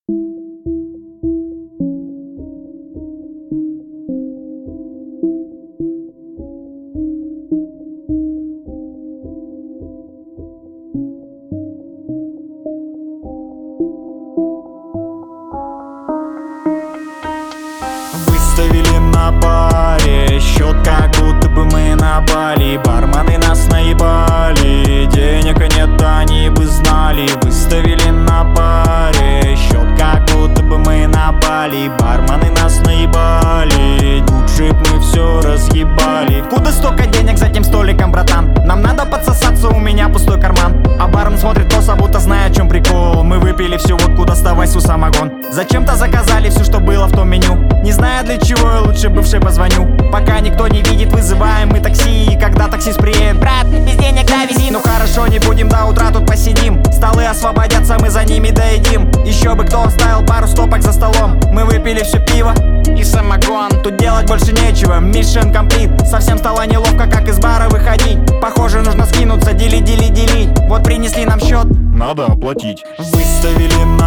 Выставили на баре счет, как будто бы мы на Бали. Бармены нас наебали, денег нет, они бы знали. Выставили на баре счет, как будто бы мы на Бали. Бармены нас наебали, лучше б мы все разъебали. Куда столько денег за тем столиком, братан? Нам надо подсосаться, у меня пустой карман. А бармен смотрит косо, будто зная, о чем прикол. Мы выпили всю водку, доставай су самогон. Зачем-то заказали все, что было в том меню. Не зная для чего, я лучше бывшей позвоню. Пока никто не видит, вызываем мы такси. И когда таксист приедет: брат, без денег довези. Ну хорошо, не будем до утра тут посидим. Столы освободятся, мы за ними доедим. Еще бы кто оставил пару стопок за столом. Мы выпили все пиво и самогон. Тут делать больше нечего, mission complete. Совсем стало неловко, как из бара выходить. Похоже, нужно скинуться, делить. Вот принесли нам счет, надо оплатить. выставили